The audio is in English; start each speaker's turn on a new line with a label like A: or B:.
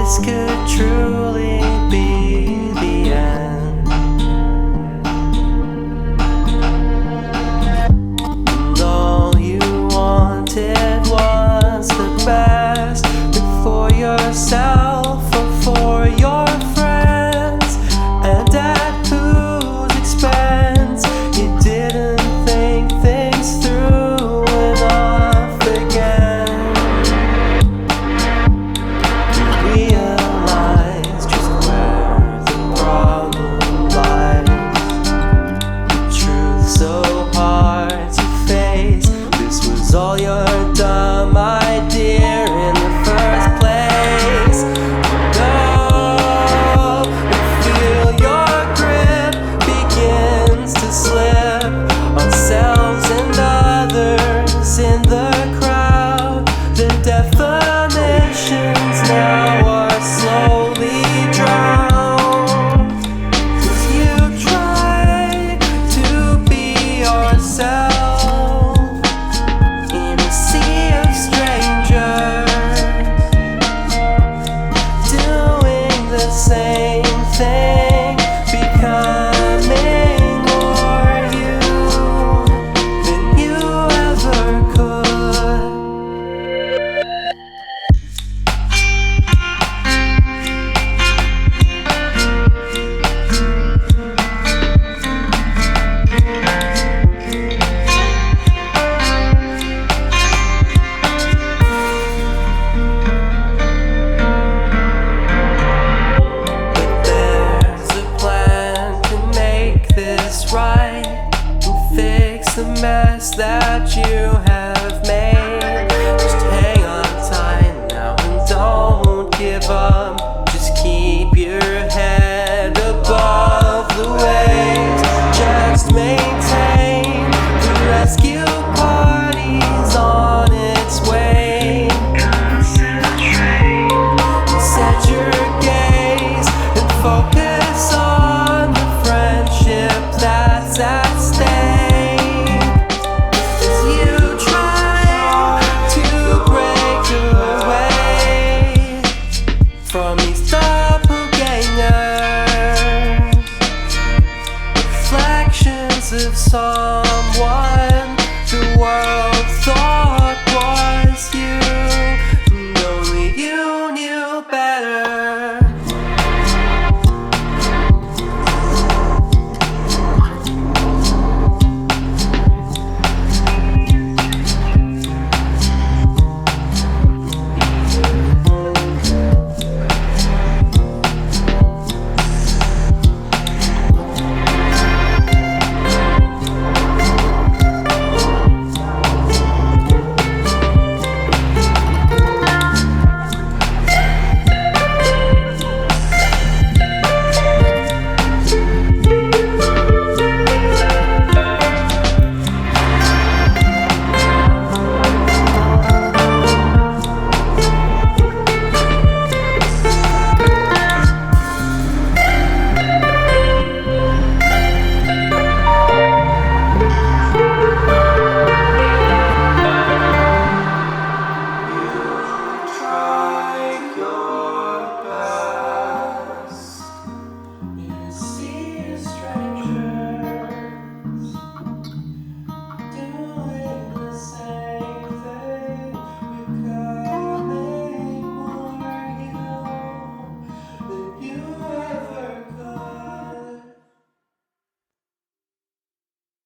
A: this could truly be the end. And all you wanted was the best, but for yourself or for your friends, and at whose expense you didn't think things through enough again. Realize just where the problem lies. The truth so hard to face. This was all your dumb idea in the first place. Go and feel your grip begins to slip on selves and others in the crowd. The definitions now are slowly drowned. 'Cause you try to be yourself in a sea of strangers, doing the same thing, becoming more you than you ever could. Right and fix the mess that you have made. Just hang on tight now and don't give up. Just keep your head above the waves. Just maintain the rescue party's on its way. Concentrate, set your gaze and focus on the friendship that's at stake. As you try to break away from these doppelgangers, reflections of someone